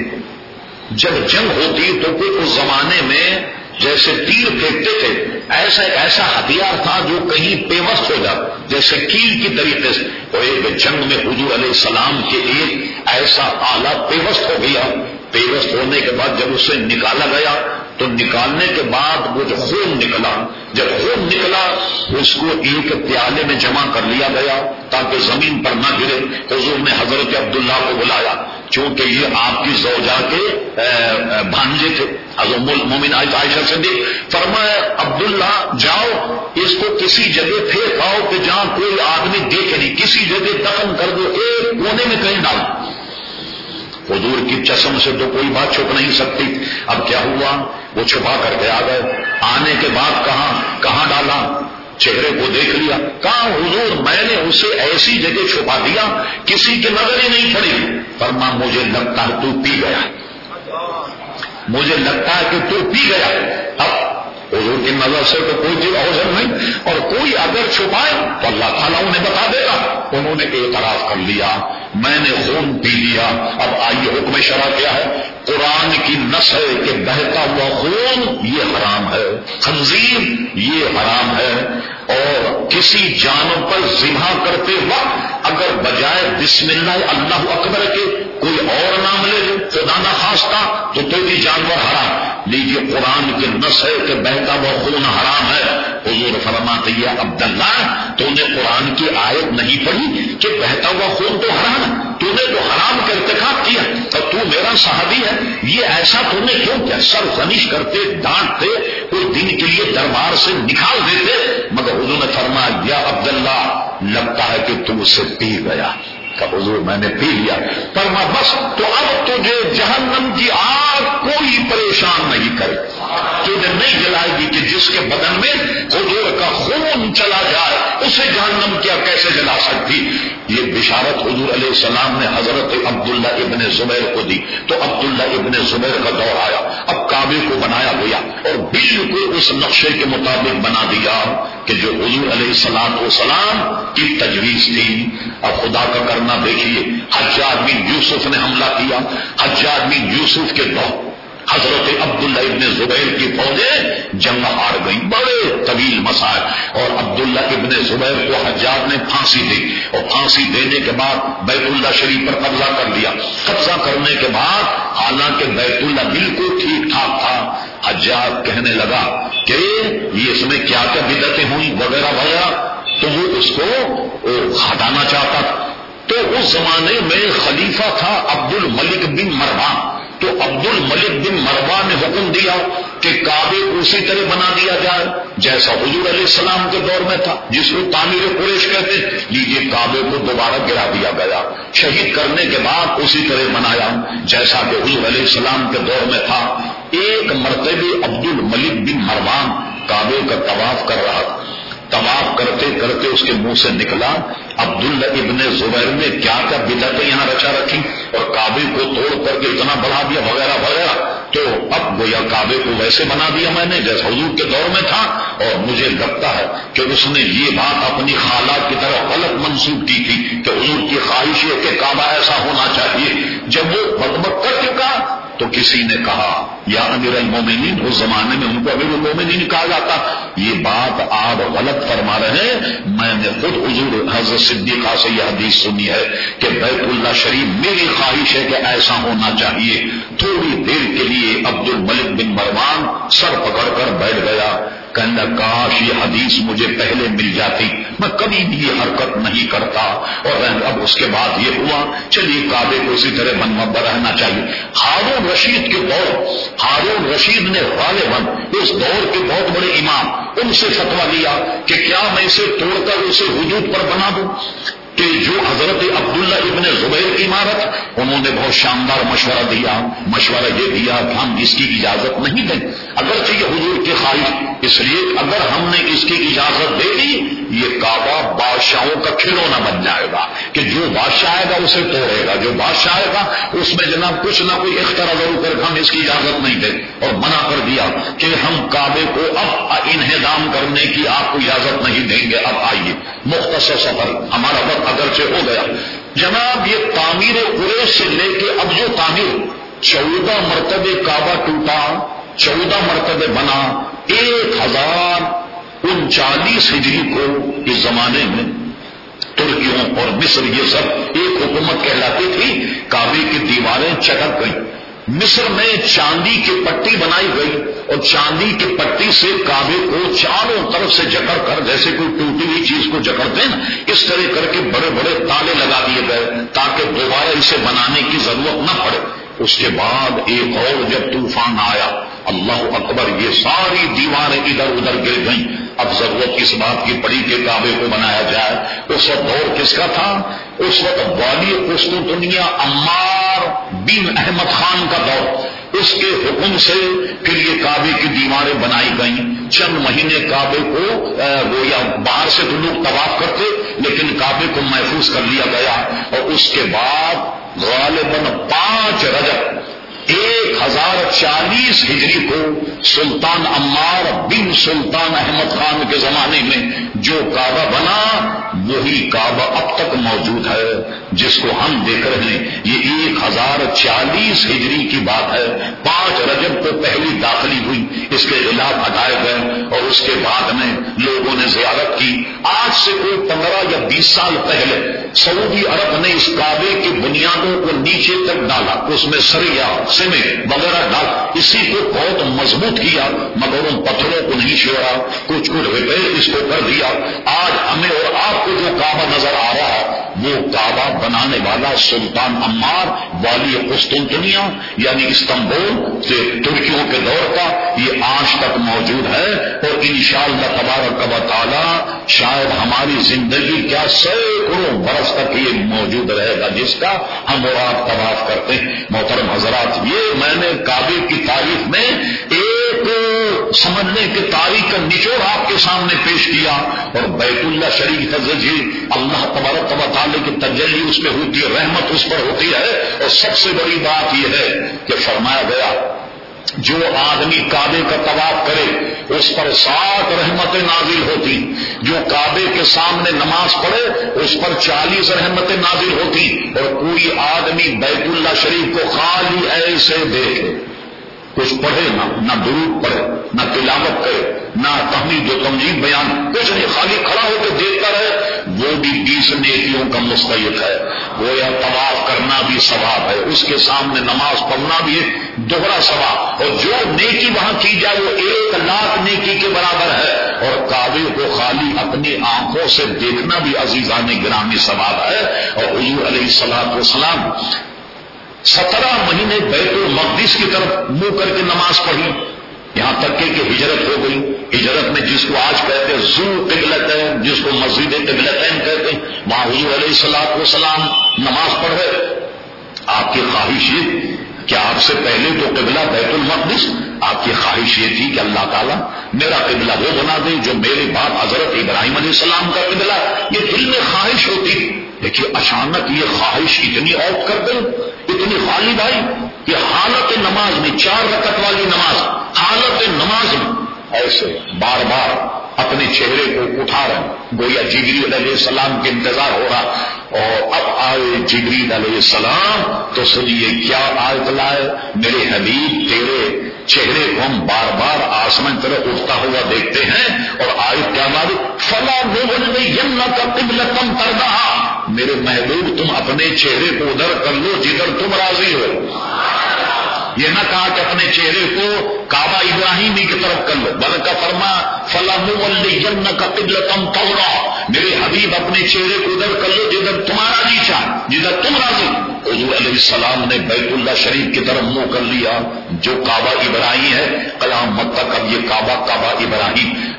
جب جنگ ہوتی تو کوئی اس زمانے میں جیسے تیر پھینکتے تھے ایسا ایسا ہتھیار تھا جو کہیں پیوست ہو جاتا جیسے کیل کی طریقے سے. اور ایک جنگ میں حضور علیہ السلام کے ایک ایسا آلہ پیوست ہو گیا. پیوست ہونے کے بعد جب اسے نکالا گیا تو نکالنے کے بعد وہ جو خون نکلا جب خون نکلا اس کو ایک پیالے میں جمع کر لیا گیا تاکہ زمین پر نہ گرے. حضور نے حضرت عبداللہ کو بلایا چونکہ یہ آپ کی زوجہ کے بھانجے تھے. حضرت مومن عائشہ صدیق فرمایا عبداللہ جاؤ اس کو کسی جگہ پھینکاؤ کہ جہاں کوئی آدمی دیکھے نہیں، کسی جگہ دفن کر دو، ایک کونے میں کہیں ڈالو. حضور کی چشم سے تو کوئی بات چھپ نہیں سکتی. اب کیا ہوا وہ چھپا کر کے آ گئے. آنے کے بعد کہاں کہاں ڈالا؟ چہرے کو دیکھ لیا. کہاں حضور میں نے اسے ایسی جگہ چھپا دیا کسی کی نظر ہی نہیں پڑی. فرما مجھے لگتا ہے تو پی گیا، مجھے لگتا ہے کہ تو پی گیا. اب حضور کی نظر سے تو کوئی چیز اوزر نہیں اور کوئی اگر چھپائے تو اللہ تعالیٰ انہیں بتا دے گا. انہوں نے اعتراف کر لیا میں نے خون پی لیا. اب آئیے حکم شرع کیا ہے؟ قرآن کی نص ہے کہ بہتا ہوا خون یہ حرام ہے، خنزیر یہ حرام ہے. اور کسی جانور پر ذبح کرتے وقت اگر بجائے بسم اللہ اللہ اکبر کے کوئی اور نام لے لے خدا نہ خواستہ تو تو بھی جانور حرام. لیجیے قرآن کی نص ہے کہ بہتا ہوا خون حرام ہے. حضور فرماتے ہیں عبداللہ تو نے قرآن کی آیت نہیں پڑھی کہ بہتا ہوا خون تو حرام ہے، تو نے تو حرام کا ارتکاب کیا اور تو میرا صحابی ہے، یہ ایسا تو نے کیوں کیا؟ سر زنش کرتے ڈانٹتے کوئی دن کے لیے دربار سے نکال دیتے. مگر حضور نے فرمایا یا عبداللہ لگتا ہے کہ تم اسے پی گیا. کہ حضور میں نے پی لیا. فرما بس تو اب تجھے جہنم کی آگ کوئی پریشان نہیں کرے، تجھے نہیں جلائے گی کہ جس کے بدن میں حضور کا خون چلا جائے اسے جہنم کیا کیسے جلا سکتی. یہ بشارت حضور علیہ السلام نے حضرت عبداللہ ابن زبیر کو دی تو عبداللہ ابن زبیر کا دور آیا. اب کعبے کو بنایا گیا اور بالکل اس نقشے کے مطابق بنا دیا کہ جو حضور علیہ السلام والسلام کی تجویز تھی. اب خدا کا کرنا دیکھیے حجاج بن یوسف نے حملہ کیا. حجاج بن یوسف کے دور حضرت عبداللہ ابن زبیر کی فوجیں جنگ ہار گئی، بڑے طویل مسائل. اور عبداللہ ابن زبیر کو حجاج نے پھانسی دی اور پھانسی دینے کے بعد بیت اللہ شریف پر قبضہ کر لیا. قبضہ کرنے کے بعد حالانکہ بیت اللہ بالکل ٹھیک ٹھاک تھا، حجاج کہنے لگا کہ یہ اس میں کیا کیا بدعتیں ہوئی وغیرہ وغیرہ، تو وہ اس کو ہٹانا چاہتا تھا. تو اس زمانے میں خلیفہ تھا عبد الملک بن مروان. تو عبد الملک بن مروان نے حکم دیا کہ کعبے کو اسی طرح بنا دیا جائے جیسا حضور علیہ السلام کے دور میں تھا، جس کو تعمیر قریش کہتے ہیں. لیجیے کعبے کو دوبارہ گرا دیا گیا، شہید کرنے کے بعد اسی طرح بنایا جیسا کہ حضور علیہ السلام کے دور میں تھا. ایک مرتبہ عبد الملک بن مروان کعبے کا طواف کر رہا تھا. طواف کرتے کرتے اس کے منہ سے نکلا عبداللہ ابن زبیر نے کیا کیا بدعتیں یہاں رچا رکھی اور کعبے کو توڑ کر کے اتنا بڑھا دیا وغیرہ وغیرہ. تو اب گویا کعبے کو ویسے بنا دیا میں نے جیسا حضور کے دور میں تھا. اور مجھے لگتا ہے کہ اس نے یہ بات اپنی خالہ کی طرف غلط منسوخ کی تھی کہ حضور کی خواہش ہے کہ کعبہ ایسا ہونا چاہیے. جب وہ بغبغ کر چکا تو کسی نے کہا یا امیر المومنین، اس زمانے میں ان کو امیر المومنین کہا جاتا، یہ بات آپ غلط فرما رہے ہیں. میں نے خود حضور حضرت صدیقہ سے یہ حدیث سنی ہے کہ بیت اللہ شریف میری خواہش ہے کہ ایسا ہونا چاہیے. تھوڑی دیر کے لیے عبد الملک بن مروان سر پکڑ کر بیٹھ گیا. کہنا کاش یہ حدیث مجھے پہلے مل جاتی، میں کبھی بھی یہ حرکت نہیں کرتا. اور اب اس کے بعد یہ ہوا چلیے کعبے کو اسی طرح بنوا رہنا چاہیے. ہارون رشید کے دور ہارون رشید نے غالباً اس دور کے بہت بڑے امام ان سے فتویٰ لیا کہ کیا میں اسے توڑ کر اسے وجود پر بنا دوں، کہ جو حضرت عبداللہ ابن زبیر کی عمارت، انہوں نے بہت شاندار مشورہ دیا. مشورہ یہ دیا کہ ہم اس کی اجازت نہیں دیں، اگرچہ یہ حضور کی خواہش، اس لیے اگر ہم نے اس کی اجازت دے دی یہ کعبہ بادشاہوں کا کھلونا بن جائے گا کہ جو بادشاہ آئے گا اسے توڑے گا، جو بادشاہ آئے گا اس میں جناب کچھ نہ کوئی اختراع ضرور کر کے ہم اس کی اجازت نہیں دیں. اور منع کر دیا کہ ہم کعبے کو اب انہدام کرنے کی آپ کو اجازت نہیں دیں گے. اب آئیے مختصر سفر، ہمارا وقت اگرچہ ہو گیا جناب. یہ تعمیر قریش سے لے کے اب جو تعمیر چودہ مرتبے کعبہ ٹوٹا، چودہ مرتبے بنا، ایک ہزار انچالیس ہجری کو اس زمانے میں ترکیوں اور مصر یہ سب ایک حکومت کہلاتی تھی. کعبے کی دیواریں چٹک گئیں. مصر میں چاندی کی پٹی بنائی گئی اور چاندی کی پٹی سے کعبے کو چاروں طرف سے جکڑ کر، جیسے کوئی ٹوٹی ہوئی چیز کو جکڑتے ہیں اس طرح کر کے بڑے بڑے تالے لگا دیے گئے تاکہ دوبارہ اسے بنانے کی ضرورت نہ پڑے. اس کے بعد ایک اور جب طوفان آیا، اللہ اکبر، یہ ساری دیواریں ادھر ادھر گر گئیں. اب ضرورت اس بات کی پڑی کہ کعبے کو بنایا جائے. اس وقت دور کس کا تھا؟ اس وقت والی قسطنطنیہ عمار بن احمد خان کا دور. اس کے حکم سے پھر یہ کعبے کی دیواریں بنائی گئیں. چند مہینے کعبے کو وہ یا باہر سے تو لوگ طواف کرتے لیکن کعبے کو محفوظ کر لیا گیا. اور اس کے بعد غالباً پانچ رجب ایک ہزار چالیس ہجری کو سلطان عمار بن سلطان احمد خان کے زمانے میں جو کعبہ بنا وہی کعبہ اب تک موجود ہے جس کو ہم دیکھ رہے ہیں. یہ ایک ہزار چالیس ہجری کی بات ہے. پانچ رجب کو پہلی داخلی ہوئی، اس کے خلاف ہٹائے گئے اور اس کے بعد میں لوگوں نے زیارت کی. آج سے کوئی پندرہ یا بیس سال پہلے سعودی عرب نے اس کعبے کی بنیادوں کو نیچے تک ڈالا، اس میں سریا سیمنٹ وغیرہ ڈال، اسی کو بہت مضبوط کیا مگر ان پتھروں کو نہیں چھوڑا، کچھ کچھ ریپیئر اس کو کر دیا. آج ہمیں اور آپ کو جو کعبہ نظر آ رہا ہے وہ کعبہ بنانے والا سلطان عمار والی قسطنطنیہ یعنی استنبول سے ترکیوں کے دور کا یہ آج تک موجود ہے. اور انشاءاللہ تبارک و تعالی شاید ہماری زندگی کیا سینکڑوں برس تک یہ موجود رہے گا جس کا ہم اور آپ طواف کرتے ہیں. محترم حضرات، یہ میں نے کعبے کی تاریخ میں ایک سمجھنے کے تاریخ کا نچوڑ آپ کے سامنے پیش کیا. اور بیت اللہ شریف جی اللہ تبارک و تعالی کی تجلی اس پہ ہوتی ہے، رحمت اس پر ہوتی ہے. اور سب سے بڑی بات یہ ہے کہ فرمایا گیا جو آدمی کعبے کا طواف کرے اس پر سات رحمتیں نازل ہوتی، جو کعبے کے سامنے نماز پڑھے اس پر چالیس رحمتیں نازل ہوتی. اور کوئی آدمی بیت اللہ شریف کو خالی ایسے دیکھے، کچھ پڑھے نہ نہ درود پڑھے نہ تلاوت کرے نہ تحمید و تمجید بیان، کچھ نہیں، خالی کھڑا ہو کے دیکھتا رہے، وہ بھی بیس نیکیوں کا مستحق ہے. وہ یا طواف کرنا بھی ثواب ہے، اس کے سامنے نماز پڑھنا بھی دوہرا ثواب، اور جو نیکی وہاں کی جائے وہ ایک لاکھ نیکی کے برابر ہے. اور کعبے کو خالی اپنی آنکھوں سے دیکھنا بھی عزیزان گرامی ثواب ہے. اور حضور علیہ الصلوۃ والسلام سترہ مہینے بیت المقدس کی طرف منہ کر کے نماز پڑھی، یہاں تک کہ ہجرت ہو گئی. ہجرت میں جس کو آج کہتے ہیں ذو قبلتین، جس کو مسجد قبلتین کہتے ہیں، وہاں حضور علیہ الصلوۃ والسلام نماز پڑھ رہے. آپ کی خواہش یہ کہ آپ سے پہلے تو قبلہ بیت المقدس، آپ کی خواہش یہ تھی کہ اللہ تعالیٰ میرا قبلہ وہ بنا دے جو میرے باپ حضرت ابراہیم علیہ السلام کا قبلہ. یہ دل میں خواہش ہوتی. دیکھیے اچانک یہ خواہش اتنی آؤٹ کر دیں، اتنی خالی بھائی کہ حالت نماز میں، چار رکعت والی نماز، حالت نماز میں ایسے بار بار اپنے چہرے کو اٹھا رہے، گویا جبریل علیہ السلام کے انتظار ہو رہا. اور اب آئے جبریل علیہ السلام تو سنیے کیا آیت لائے، میرے حبیب تیرے چہرے کو ہم بار بار آسمان طرف اٹھتا ہوا دیکھتے ہیں. اور آیت کیا ماری، فلا نولینک قبلۃ ترضاھا، میرے محبوب تم اپنے چہرے کو ادھر کر لو جدھر تم راضی ہو. یہ نہ کہا کہ اپنے چہرے کو کعبہ ابراہیمی کی طرف کر لو، بلکہ فرما فلا نولینک قبلۃ ترضاھا، میرے حبیب اپنے چہرے کو ادھر کر لو جدھر تمہارا جی چاہے، جدھر تم راضی. حضور علیہ السلام نے بیت اللہ شریف کی طرف منہ کر لیا جو کعبہ ابراہیم ہے. قیامت تک اب یہ کعبہ کعبہ ابراہیم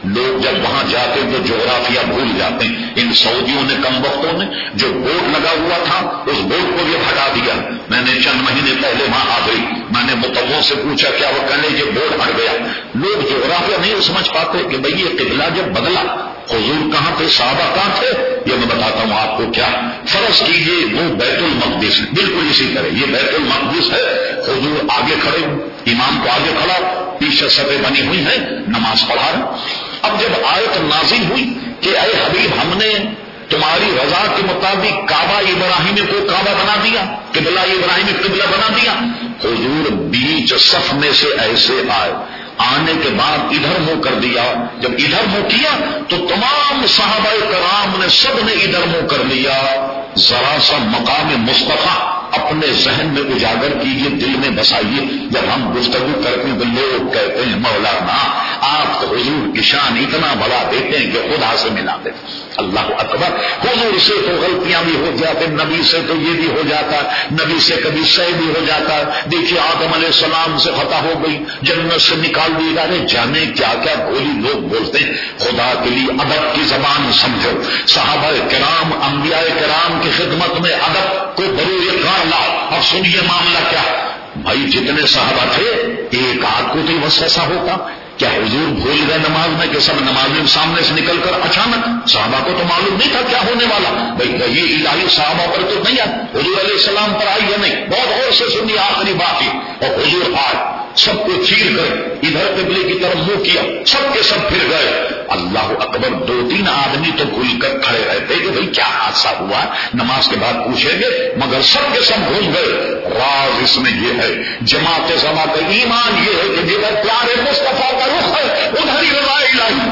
لوگ جب وہاں جاتے ہیں تو جغرافیہ بھول جاتے ہیں. ان سعودیوں نے کم وقتوں نے جو بورڈ لگا ہوا تھا اس بورڈ کو بھی ہٹا دیا. میں نے چند مہینے پہلے وہاں آ گئی, میں نے متووں سے پوچھا کیا وہ کہنے یہ بورڈ ہٹ گیا. لوگ جغرافیہ نہیں سمجھ پاتے کہ بھئی یہ قبلہ جب بدلا حضور کہاں تھے, صحابہ کہاں تھے. یہ میں بتاتا ہوں آپ کو. کیا فرض کیجیے وہ بیت المقدس بالکل اسی طرح یہ بیت المقدس ہے, حضور آگے کھڑے, امام کو آگے کھڑا, پیچھے صفیں بنی ہوئی ہیں, نماز پڑھا رہے. اب جب آیت نازل ہوئی کہ اے حبیب ہم نے تمہاری رضا کے مطابق کعبہ ابراہیمی کو کعبہ بنا دیا, قبلہ ابراہیمی قبلہ بنا دیا, حضور بیچ صف میں سے ایسے آئے, آنے کے بعد ادھر منہ کر دیا. جب ادھر منہ کیا تو تمام صحابہ کرام نے سب نے ادھر منہ کر لیا. ذرا سا مقام مصطفیٰ اپنے ذہن میں اجاگر کیجیے, دل میں بسائیے. جب ہم گفتگو کرتے ہیں تو لوگ کہتے ہیں مولانا آپ تو حضور کی شان اتنا بڑا دیتے ہیں کہ خدا سے ملا دیتے. اللہ اکبر. حضور سے تو غلطیاں بھی ہو جاتے, نبی سے تو یہ بھی ہو جاتا, نبی سے کبھی سہ بھی ہو جاتا. دیکھیے آدم علیہ السلام سے خطا ہو گئی, جنت سے نکال دی جا رہے, جانے کیا کیا بھولی لوگ بولتے ہیں. خدا کے لیے ادب کی زبان سمجھو. صحابہ کرام انبیاء کرام کی خدمت میں ادب کو بروئے کار لا. اور سنیے معاملہ کیا بھائی, جتنے صحابہ تھے ایک آدھ کو تو وسوسہ ہوتا. کیا حضور بھول گئے نماز میں کہ سب نماز میں سامنے سے نکل کر اچانک, صحابہ کو تو معلوم نہیں تھا کیا ہونے والا. بھائی وہی الہی صحابہ پر تو نہیں آئی, حضور علیہ السلام پر آئی یا نہیں. بہت غور سے سنیے آخری بات ہی. اور حضور آج سب کو چیر کر ادھر قبلے کی طرف منہ کیا, سب کے سب پھر گئے. اللہ اکبر. دو تین آدمی تو کھل کر کھڑے رہتے کہ بھئی کیا حادثہ ہوا, نماز کے بعد پوچھیں گے, مگر سب کے سب گھوم گئے. راز اس میں یہ ہے, جماعت زما کا ایمان یہ ہے کہ جدھر پیارے مصطفیٰ کا رخ ہے ادھر ہی رضا الہی,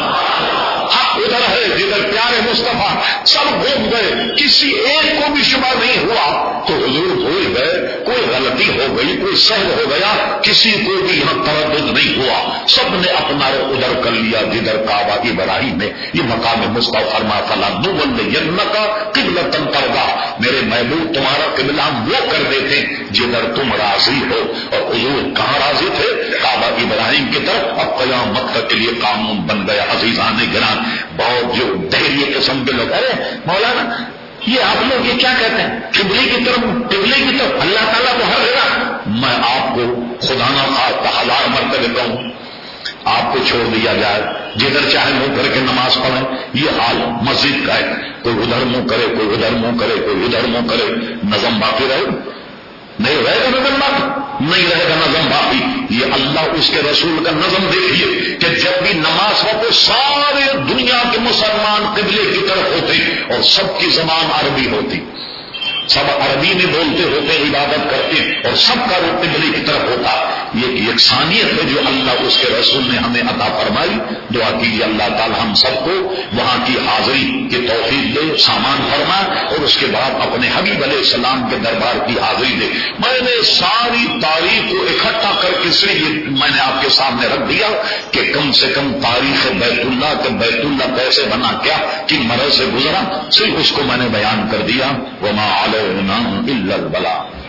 حق ادھر ہے جدھر پیارے مصطفیٰ. سب گھوم گئے, کسی ایک کو بھی شبہ نہیں ہوا تو حضور بھول گئے. کوئی غلطی ہو گئی, کوئی سہو ہو گیا, کسی کو بھی یہاں تردد نہیں ہوا. سب نے اپنا ادھر کر لیا جدھر کعبہ ابراہیم میں. یہ مقام مصطفیٰ فرما فلا نولینک قبلۃ ترضیٰ, میرے محبوب تمہارا قبلہ وہ کر دیتے جدھر تم راضی ہو. اور حضور کہاں راضی تھے, کعبہ ابراہیم کی طرف. اب قیامت تک کے لیے قانون بن گیا. عزیزان گراں, بہت جو دہریے قسم کے لوگ, ارے مولانا یہ آپ لوگ یہ کیا کہتے ہیں قبلے کی طرف, قبلے کی طرف اللہ تعالیٰ کو ہر جگہ. میں آپ کو خدا نہ خواستہ ہزار مرتبہ کہوں, آپ کو چھوڑ دیا جائے جدھر چاہے منہ کر کے نماز پڑھیں. یہ حال مسجد کا ہے, کوئی ادھر منہ کرے, کوئی ادھر منہ کرے, کوئی ادھر منہ کرے. نظم باقی رہے نہیں رہے گا, نظم باقی نہیں رہے گا, نظم باقی. یہ اللہ اس کے رسول کا نظم دیکھیے کہ جب بھی نماز پڑھو سارے دنیا کے مسلمان قبلے کی طرف ہوتے اور سب کی زبان عربی ہوتی, سب عربی میں بولتے ہوتے, عبادت کرتے اور سب کا رخ قبلے کی طرف ہوتا. یہ یکسانیت ہے جو اللہ اس کے رسول نے ہمیں عطا فرمائی. دعا کیجیے اللہ تعالی ہم سب کو وہاں کی حاضری کی توفیق دے, سامان فرما, اور اس کے بعد اپنے حبیب علیہ السلام کے دربار کی حاضری دے. میں نے ساری تاریخ کو اکٹھا کر کے سے یہ میں نے آپ کے سامنے رکھ دیا کہ کم سے کم تاریخ بیت اللہ کے بیت اللہ کیسے بنا, کیا کن مرض سے گزرا, صرف اس کو میں نے بیان کر دیا. وما علینا الا البلاغ.